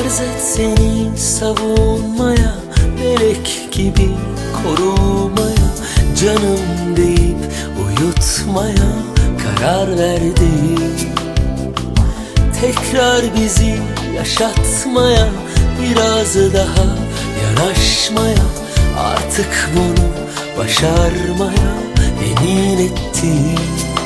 Farz et seni savunmaya, melek gibi korumaya, canım deyip uyutmaya karar verdim. Tekrar bizi yaşatmaya, biraz daha yanaşmaya, artık bunu başarmaya yemin ettim.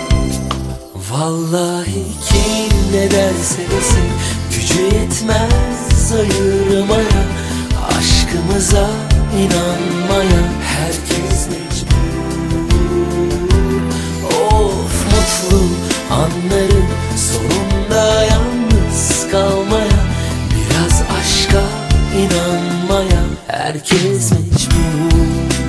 Vallahi kim ne derse desin gücü yetmez ayırmaya, aşkımıza inanmaya herkes mecbur. Of mutlu anların sonunda yalnız kalmaya, biraz aşka inanmaya herkes mecbur.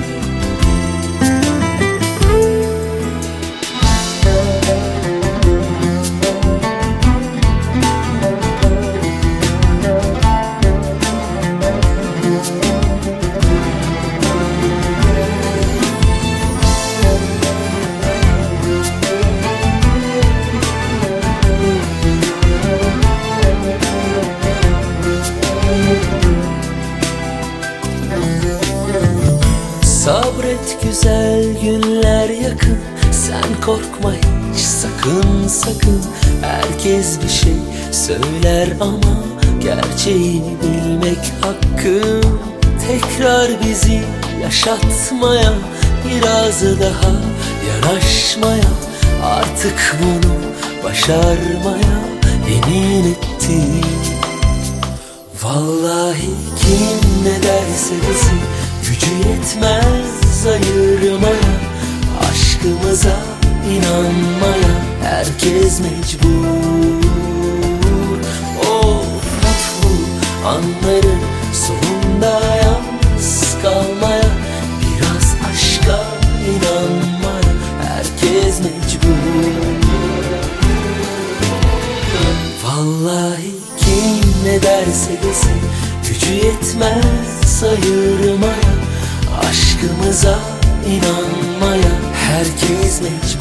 Sabret, güzel günler yakın, sen korkma hiç sakın sakın. Herkes bir şey söyler ama gerçeği bilmek hakkım. Tekrar bizi yaşatmaya, biraz daha yanaşmaya, artık bunu başarmaya yemin ettim. Vallahi kim ne derse desin gücü yetmez ayırmaya, aşkımıza inanmaya herkes mecbur. Of mutlu anların sonunda yalnız kalmaya, biraz aşka inanmaya herkes mecbur. Vallahi kim ne derse desin gücü yetmez ayırmaya, aşkımıza inanmaya herkes mecbur.